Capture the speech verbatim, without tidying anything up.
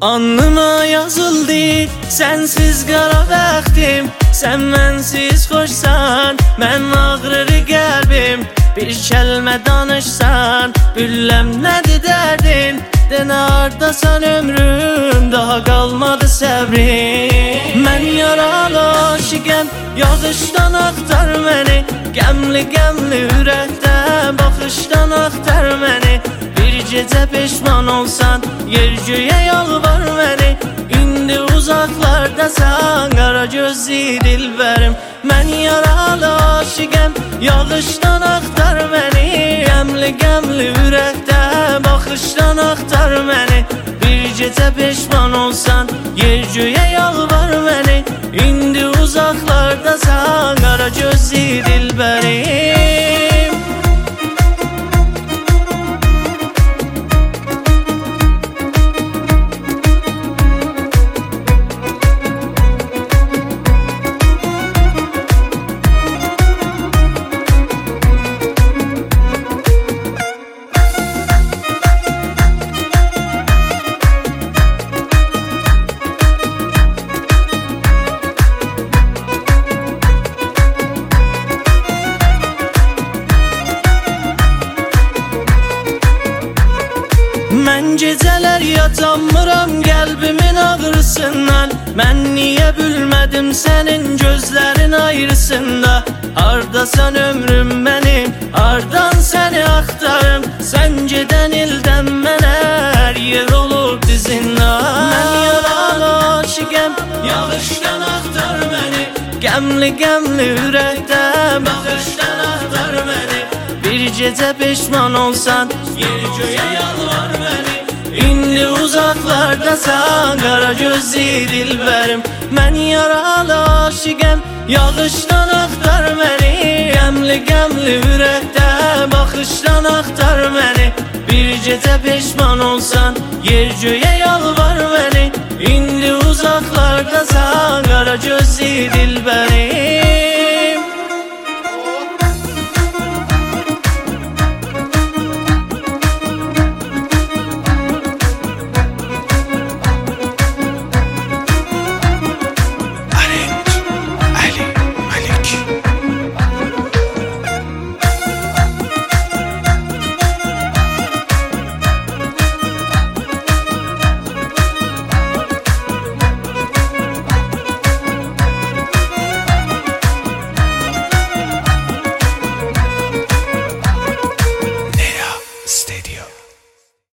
Alnıma yazıldı sensiz qara bəxtim. Sən mənsiz xoşsan, mən ağrır qəlbim. Bir kəlmə danışsan, billəm nədir dərdin? Denə hardasan ömrüm, daha qalmadı səbrim. Mən yaralı aşiqəm, yağışdan axtar məni. Qəmli qəmli ürəkdən, baxışdan axtar məni. Bir gecə peşman olsan, yer göyə yalvar məni. İndi uzaqlardasan, qara gözlü dilbərim. Mən yaralı aşiqəm, yağışdan axtar məni. Qəmli qəmli ürəkdən, baxışdan axtar məni. Bir gecə peşman olsan, yer göyə yalvar məni. İndi uzaqlardasan, qara gözlü dilbərim. Mən gecələr yatamıram qəlbimin ağrısından. Mən niyə bilmədim sənin gözlərin ayrısında? Hardasan ömrüm mənim, hardan səni axtarım? Sən gedən ildən mənə hər yer olub dizindən. Mən yaralı aşiqəm, yağışdan axtar məni. Qəmli qəmli ürəkdən, baxışdan axtar məni. Bir gecə peşman olsan, yer göyə yalvar məni. İndi uzaqlardasan, qara gözlü dilbərim. Mən yaralı aşiqəm, yağışdan axtar məni. Qəmli qəmli ürəkdən, baxışdan axtar məni. Bir gecə peşman olsan, yer göyə yalvar məni. İndi uzaqlardasan, qara gözlü dilbərim.